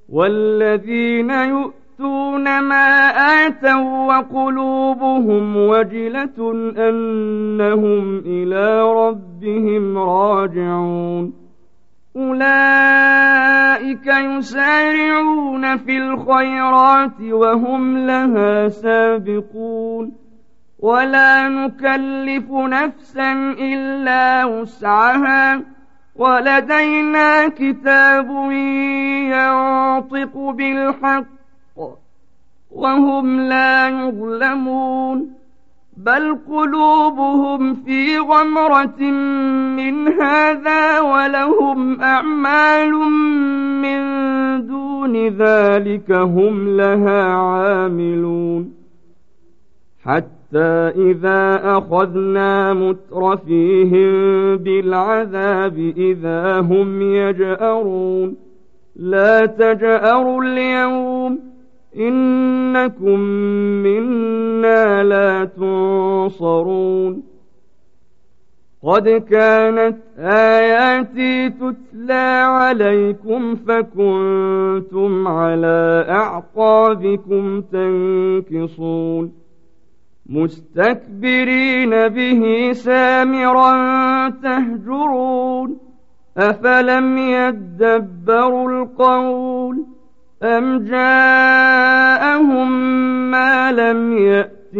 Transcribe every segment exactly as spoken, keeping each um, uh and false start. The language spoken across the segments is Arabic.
والذين يؤتون ما آتوا وقلوبهم وجلة أنهم إلى ربهم راجعون أولئك يسارعون في الخيرات وهم لها سابقون ولا نكلف نفسا إلا وسعها ولدينا كتاب ينطق بالحق وهم لا يظلمون بل قلوبهم في غمرة من هذا ولهم أعمال من دون ذلك هم لها عاملون حتى إذا أخذنا مترفيهم بالعذاب إذا هم يجأرون لا تجأروا اليوم إنكم منا لا تنصرون قد كانت آياتي تتلى عليكم فكنتم على أعقابكم تنكصون مستكبرين به سامرا تهجرون أفلم يدبروا القول أم جاءهم ما لم يأت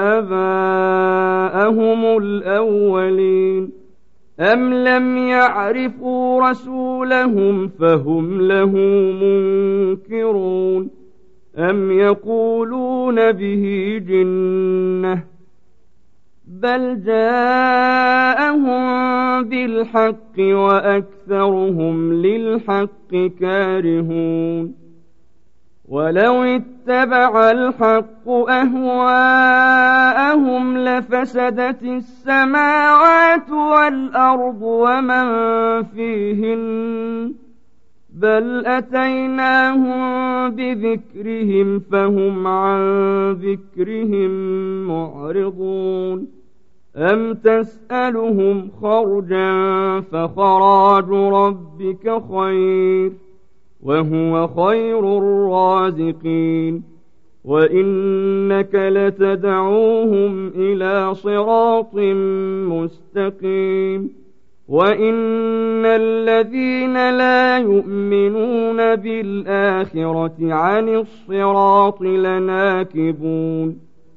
آباءهم الأولين أم لم يعرفوا رسولهم فهم له منكرون أم يقولون به جنة بل جاءهم بالحق وأكثرهم للحق كارهون ولو اتبع الحق أهواءهم لفسدت السماوات والأرض ومن فيهن بل أتيناهم بذكرهم فهم عن ذكرهم معرضون أم تسألهم خرجا فخراج ربك خير وهو خير الرازقين وإنك لتدعوهم إلى صراط مستقيم وإن الذين لا يؤمنون بالآخرة عن الصراط لناكبون